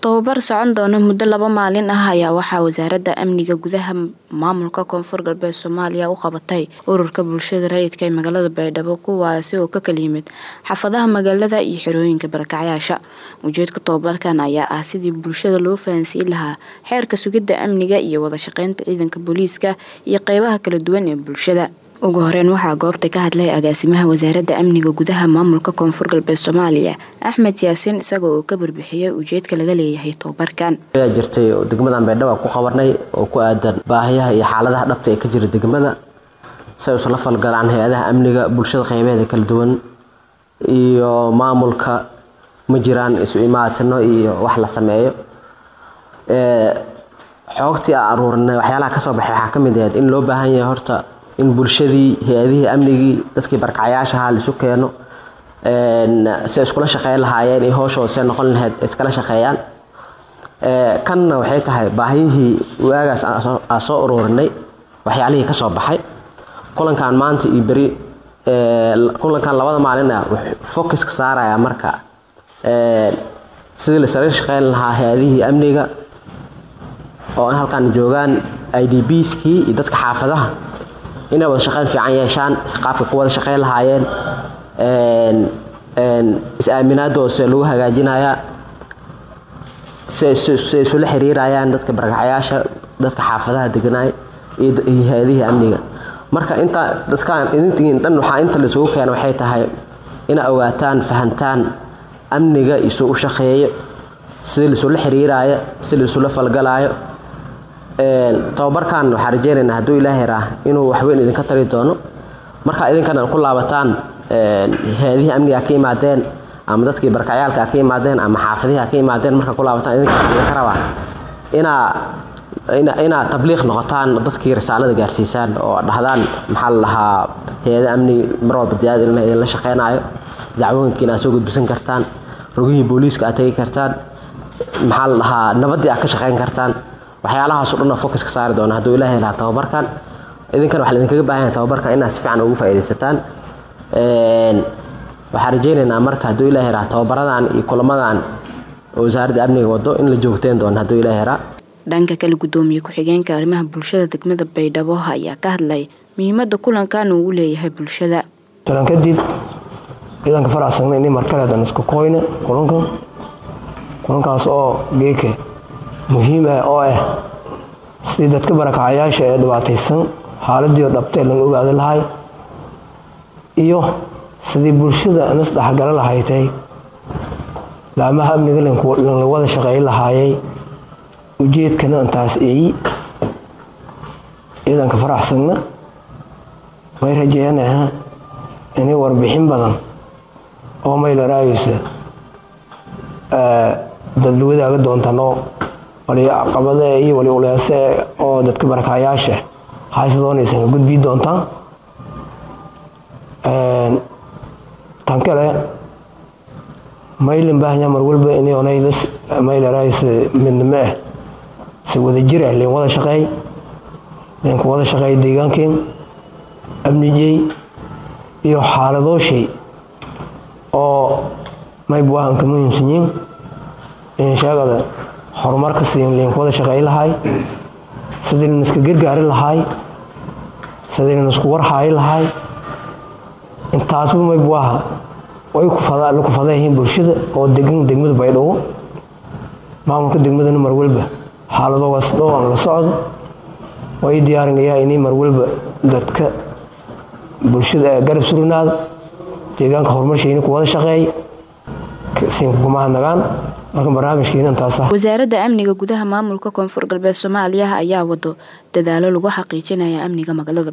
Tababar socon doona muddo 2 maalin ah ayaa waxaa Wasaaradda Amniga Gudaha Maamulka Koonfur Galbeed Soomaaliya u qabatay ururka bulshada rayidka ee magaalada Baydhabo kuwaasi oo ka kala yimid xaafadaha magaalada iyo xerooyinka barakacayaasha. Ujeedka tababarkan ayaa ah sidii bulshada loo fahansiin lahaa xeerka sugidda amniga iyo wada shaqeynta ciidanka booliiska iyo qaybaha kala duwan ee bulshada. Ugu horeyn waxaa goobta ka hadlay agaasimaha Wasaaradda Amniga Gudaha Maamulka Koonfur Galbeed Soomaaliya Axmed Yaasin isagoo ka barbixiyay ujeedka laga leeyahay tababarkan. jirtay degmadan Baydhabo ku qabanay oo ku aadan baahiyaha iyo xaaladaha dhabta ee ka jira degmada si ay la falgalaan hay'adaha amniga bulshada qaybaheeda kala duwan iyo maamulka ma jiraan isu imaatino iyo wax la sameeyo xogtii aruurnay waxyaalaha ka soo baxay waxa kamid ah in loo baahan yahay horta in bulshadii hay'adaha amniga dadkii barakacayaasha la isu keeno si ay iskula shaqeyn lahaayeen iyo hawshooda si noqon lahayd iskala shaqeeyaan kanna waxay tahay baahiyihii waagaas aan soo ururinay waxyaalihii ka soo baxay kulankan maanta iyo bari kulankan 2 maalin ah focus ka saaraya marka sidii la shaqeyn lahaa hay'adaha amniga oo halkan joogan IDPs-kii iyo dadka xaafadaha inay wada shaqeyn fiican yeeshaan qaabka ku wada shaqeyn lahaayeen is-aaminaadooda si lagu hagaajinayo si isula xiriirayaan dadka barakacayaasha dadka xaafadaha deganay iyo hay'adaha amniga marka inta dadkan idintiin dhan waxa inta la soo keenay waxay tahay in ay ogaataan fahantaan amniga isu u shaqeeyo si la isula xiriirayo si la isula falgalayo tababarkan waxa rajaynaynaa haduu Ilaahay raax inuu wax weyn idinka tari doono marka idinkana ku laabataan hay'adaha amniga ka yimaadeen ama dadkii barakacayaasha ka yimaadeen ama xaafadaha ka yimaadeen marka ku laabataan idinka rabaa ina tabliiq noqotaan dadkii risaalada gaarsiisaan oo dhahdaan maxal lahaa hay'adaha amniga marwalba diyaar in la shaqeynayo dacwooyinkiina soo gudbisan kartaan rogihii booliiska aad tagi kartaan maxal lahaa nabadii aad ka shaqeyn kartaan waxyaalahaas oo dhan focus ka saari doona haduu Ilaahay la tababarkan idinkan waxa idinkaga baahan yahay tababarkan inaad si fiican ugu faa'iideysataan waxa rajaynaynaa marka haduu Ilaahay raax tababaradan iyo kulamadan oo Wasaaradda Amniga wado in la joogteen doona haduu Ilaahay raax dhanka kale gudoomiye ku-xigeenka arrimaha bulshada degmada Baydhabo ayaa ka hadlay muhiimadda kulankan uu leeyahay bulshada talan kadib idanka faraasana in markale dan isku kooyna kulankaas oo geeke muhiim ah oo ah si dadka barakacayaasha ee dhibaataysan xaaladii dhabtay laga ogaado lahay iyo sidii bulshada anas dhaxgal lahaaytay laamaha amniga la wada shaqeyn lahaayay ujeedkana intaas idanka faraxsana way rajeynayaan inay warbixin badan oo mayl raayisa dadweynaha doontano wali caqabada iyo wali uleese oo dadka barakacayaasha haysadoonaysan gudbi doontaan tan kale maylin baahnya mar walba inay onaylas mayl raayis midnimo si wada jir ah leen wada shaqeey deegaankeen amnigay iyo xaaladooshii oo may buuhan ka muhiimsan yihiin in shaqada horumarka siin leen wada shaqeey lahay sidii iska gargaari lahay sidii isku warhaay lahay intaas may buuha way ku fadayeen bulshada oo degmada Baydhabo maamulka degmada mar walba xaalado wasdoo la socdo way diyaarinayaan inay mar walba dadka bulshada garab surnaad deegaanka horumarshiina ku wada shaqeey siin kuma nagaan marka barnaamijkeena intaas ah Wasaaradda Amniga Gudaha Maamulka Koonfur Galbeed Soomaaliya ayaa wado dadaalo lagu xaqiijinayo amniga magaalada